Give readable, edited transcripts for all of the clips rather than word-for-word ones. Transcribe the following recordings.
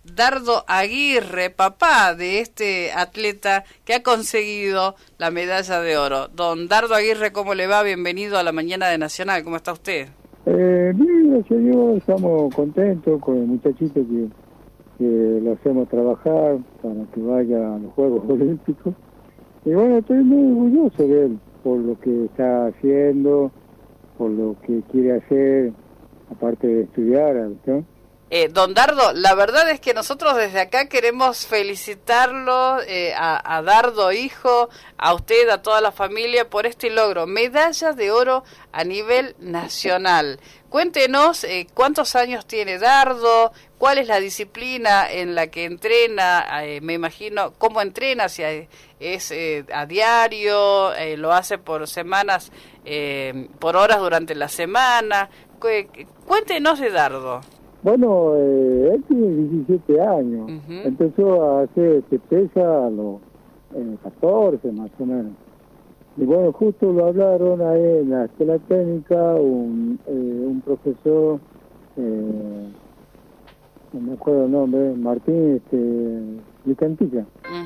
Dardo Aguirre, papá de este atleta que ha conseguido la medalla de oro. Don Dardo Aguirre, ¿cómo le va? Bienvenido a la Mañana de Nacional. ¿Cómo está usted? Bien, gracias a Dios, estamos contentos con el muchachito que lo hacemos trabajar para que vaya a los Juegos Olímpicos. Y bueno, estoy muy orgulloso de él por lo que está haciendo, por lo que quiere hacer, aparte de estudiar, ¿no? Don Dardo, la verdad es que nosotros desde acá queremos felicitarlo, a Dardo hijo, a usted, a toda la familia por este logro, medalla de oro a nivel nacional. Cuéntenos cuántos años tiene Dardo, cuál es la disciplina en la que entrena, me imagino, cómo entrena, si es a diario, lo hace por semanas, por horas durante la semana. Cuéntenos de Dardo. Bueno, él tiene 17 años, empezó a hacer pesa a los 14 más o menos. Y bueno, justo lo hablaron ahí en la escuela técnica, un profesor, no me acuerdo el nombre, Martín Licantilla.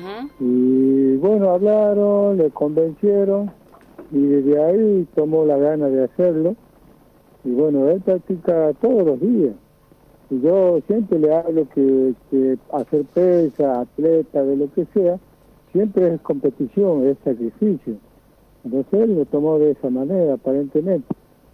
Y bueno, hablaron, le convencieron y desde ahí tomó la gana de hacerlo. Y bueno, él practica todos los días. Y yo siempre le hablo que hacer pesa, atleta, de lo que sea, siempre es competición, es sacrificio. Entonces él lo tomó de esa manera, aparentemente.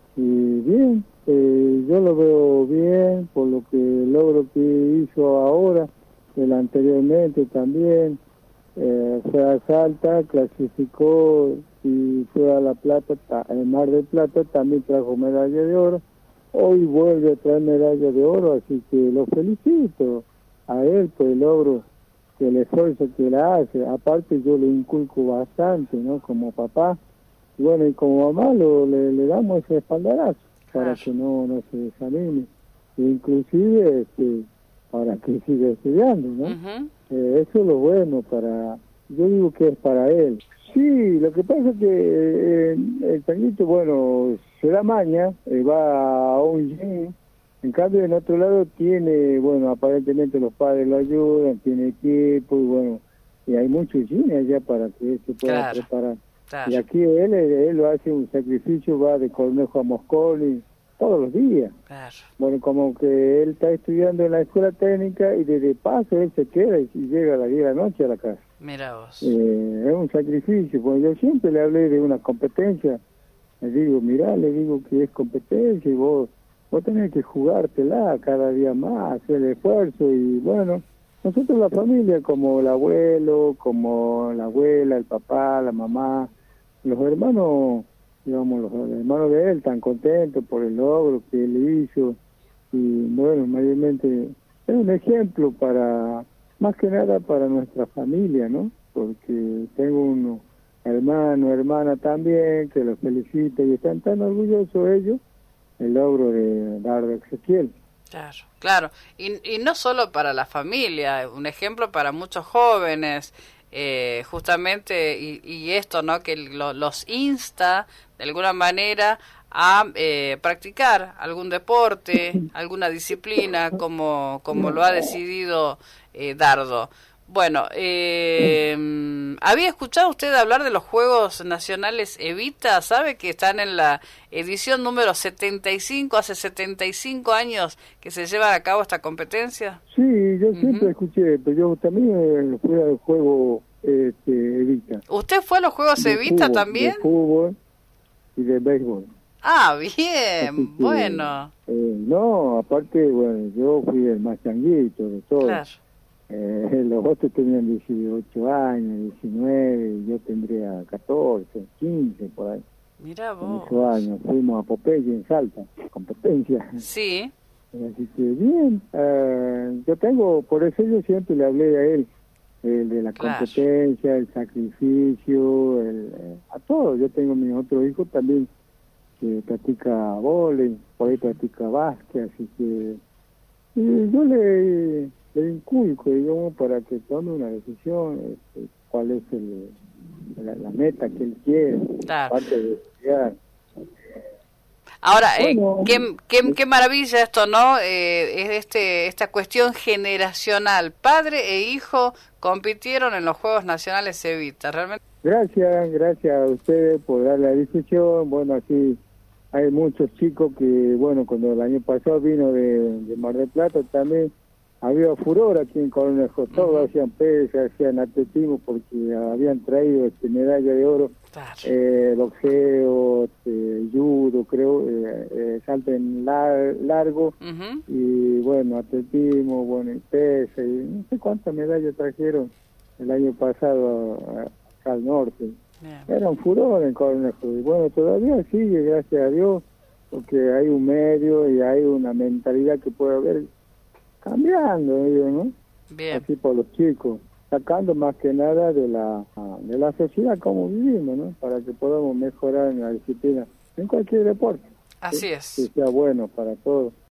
Y bien, yo lo veo bien por lo que el logro que hizo ahora, el anteriormente también, fue a Salta, clasificó y fue a La Plata, el Mar del Plata, también trajo medalla de oro. Hoy vuelve a traer medalla de oro, así que lo felicito a él por el logro, el esfuerzo que él hace. Aparte yo le inculco bastante, ¿no? Como papá. Y bueno, y como mamá le damos ese espaldarazo para que no se desanime. E inclusive para que siga estudiando, ¿no? Eso es lo bueno yo digo que es para él. Sí, lo que pasa es que el changuito, bueno, se da maña, va a un gym. En cambio, en otro lado tiene, bueno, aparentemente los padres lo ayudan, tiene equipo y bueno, y hay muchos gyms allá para que él se pueda preparar. Claro. Y aquí él lo hace un sacrificio, va de Cornejo a Mosconi todos los días. Claro. Bueno, como que él está estudiando en la escuela técnica y desde paso él se queda y llega a las 10 de la noche a la casa. Mira vos. Es un sacrificio, porque yo siempre le hablé de una competencia. Le digo, mirá, le digo que es competencia y vos tenés que jugártela cada día más, hacer el esfuerzo. Y bueno, nosotros la familia, como el abuelo, como la abuela, el papá, la mamá, los hermanos, digamos, los hermanos de él están contentos por el logro que él hizo. Y bueno, mayormente es un ejemplo más que nada para nuestra familia, ¿no? Porque tengo unos hermanos, hermanas también, que los felicito y están tan orgullosos ellos el logro de Dardo Ezequiel. Claro, claro. Y no solo para la familia, un ejemplo para muchos jóvenes, justamente, y esto, ¿no? Que los insta de alguna manera a practicar algún deporte, alguna disciplina, como lo ha decidido Dardo. Bueno, ¿había escuchado usted hablar de los Juegos Nacionales Evita? ¿Sabe que están en la edición número 75, hace 75 años que se lleva a cabo esta competencia? Sí, yo siempre escuché, pero yo también fui al juego Evita. ¿Usted fue a los Juegos Evita fútbol, también? De fútbol y de béisbol. Ah, bien, que, bueno. No, aparte, bueno, yo fui el más changuito de todos. Claro. Los otros tenían 18 años, 19, y yo tendría 14, 15, por ahí. Mira vos. 8 años, fuimos a Popeye en Salta, competencia. Sí. Así que bien, yo tengo, por eso yo siempre le hablé a él, de la competencia, el sacrificio, a todo. Yo tengo mi otro hijo también que practica vóley, por ahí practica básquet, así que yo le inculco, digamos, para que tome una decisión, cuál es la meta que él quiere, claro. aparte de estudiar. Ahora, Bueno, qué maravilla esto, ¿no? Es esta cuestión generacional. Padre e hijo compitieron en los Juegos Nacionales Evita, realmente. gracias a ustedes por dar la difusión. Bueno, así hay muchos chicos que, bueno, cuando el año pasado vino de Mar del Plata también había furor aquí en Cornejo. Todos hacían pesca, hacían atletismo porque habían traído medalla de oro. Claro. Boxeo, judo, creo, salto en largo, y bueno, atletismo, bueno, y pesa, y no sé cuántas medallas trajeron el año pasado acá al norte. Era un furor en Cornejo, y bueno, todavía sigue, gracias a Dios, porque hay un medio y hay una mentalidad que puede haber cambiando, ¿no? Bien. Así por los chicos, sacando más que nada de la sociedad como vivimos, ¿no? Para que podamos mejorar en la disciplina, en cualquier deporte. Así ¿sí? es. Que sea bueno para todos.